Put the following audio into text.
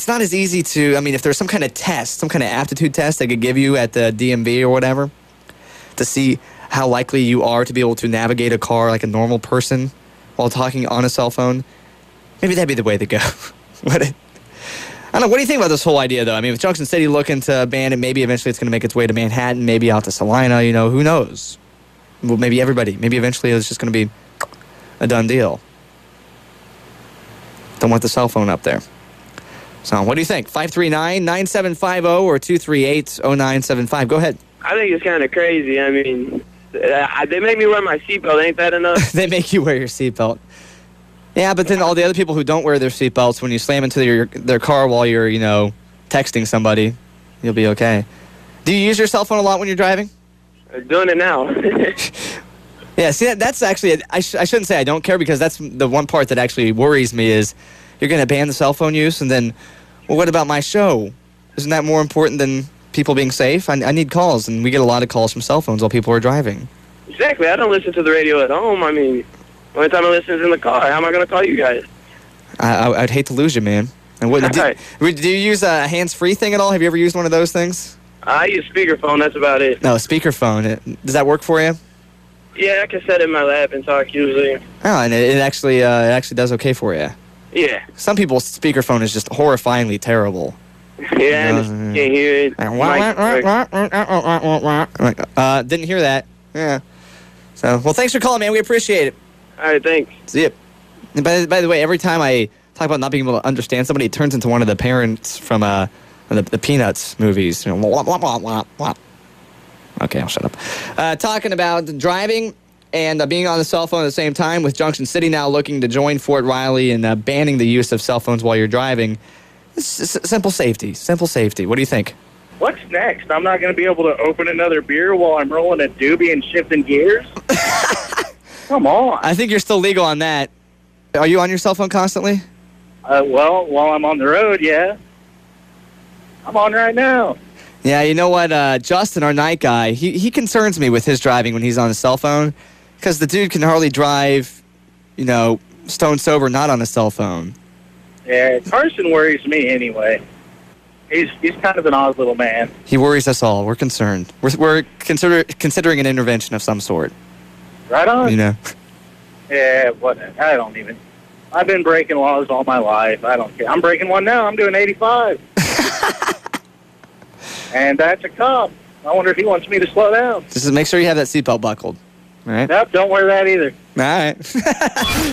it's not as easy to, I mean, if there's some kind of test, some kind of aptitude test they could give you at the DMV or whatever to see how likely you are to be able to navigate a car like a normal person while talking on a cell phone, maybe that'd be the way to go. I don't know. What do you think about this whole idea, though? I mean, with Junction City looking to ban it, maybe eventually it's going to make its way to Manhattan, maybe out to Salina, who knows? Well, maybe everybody. Maybe eventually it's just going to be a done deal. Don't want the cell phone up there. So, what do you think? 539-9750 or 238-0975. Go ahead. I think it's kind of crazy. I mean, they make me wear my seatbelt. Ain't that enough? They make you wear your seatbelt. Yeah, but then all the other people who don't wear their seatbelts, when you slam into their car while you're, texting somebody, you'll be okay. Do you use your cell phone a lot when you're driving? I'm doing it now. Yeah, see, that's actually, I shouldn't say I don't care, because that's the one part that actually worries me is you're going to ban the cell phone use, and then, well, what about my show? Isn't that more important than people being safe? I need calls, and we get a lot of calls from cell phones while people are driving. Exactly. I don't listen to the radio at home. I mean, the only time I listen is in the car. How am I going to call you guys? I'd hate to lose you, man. And what, do you use a hands-free thing at all? Have you ever used one of those things? I use speakerphone. That's about it. No, speakerphone. Does that work for you? Yeah, I can set it in my lap and talk usually. Oh, and it actually does okay for you. Yeah. Some people's speakerphone is just horrifyingly terrible. Yeah, and you can't hear it. Didn't hear that. Yeah. So, well, thanks for calling, man. We appreciate it. All right, thanks. See ya. And by the way, every time I talk about not being able to understand somebody, it turns into one of the parents from the Peanuts movies. Okay, I'll shut up. Talking about driving and being on the cell phone at the same time, with Junction City now looking to join Fort Riley and banning the use of cell phones while you're driving. It's simple safety. Simple safety. What do you think? What's next? I'm not going to be able to open another beer while I'm rolling a doobie and shifting gears? Come on. I think you're still legal on that. Are you on your cell phone constantly? Well, while I'm on the road, yeah. I'm on right now. Yeah, you know what? Justin, our night guy, he concerns me with his driving when he's on his cell phone, because the dude can hardly drive, stone sober, not on a cell phone. Yeah, Carson worries me anyway. He's kind of an odd little man. He worries us all. We're concerned. We're considering an intervention of some sort. Right on. Yeah, whatever. I've been breaking laws all my life. I don't care. I'm breaking one now. I'm doing 85. And that's a cop. I wonder if he wants me to slow down. Just make sure you have that seatbelt buckled. All right? Nope, don't wear that either. All right.